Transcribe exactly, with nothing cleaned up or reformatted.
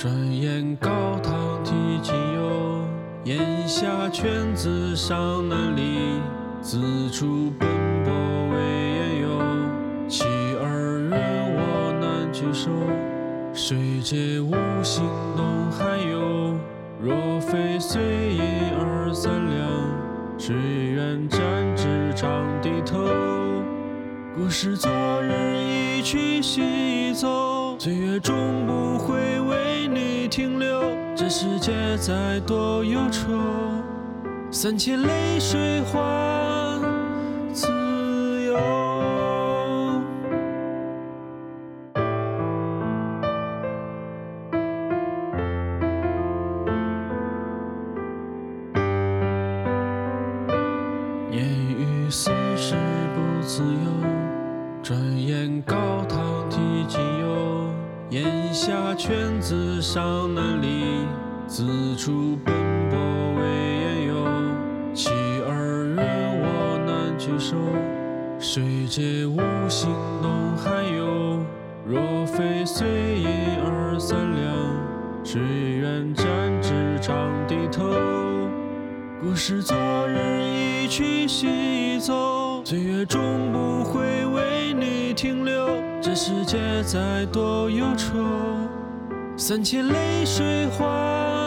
转眼高堂体极有，檐下犬子尚难离。自处奔波为焉有，其二人我难举手。水界无形东还有，若非碎银二三两，只愿展翅长低头。故事昨日一去兮一走，岁月终不会为你停留。这世界再多忧愁，三千泪水换自由。言语似是不自由，转眼高堂体极有，檐下犬子尚难离。自处奔波为焉有，其二人我难举手。水界无形东还有，若非碎银二三两，只愿展翅长低头。故事昨日一去兮一走，岁月终不会为你停留。这世界再多忧愁，三千泪水换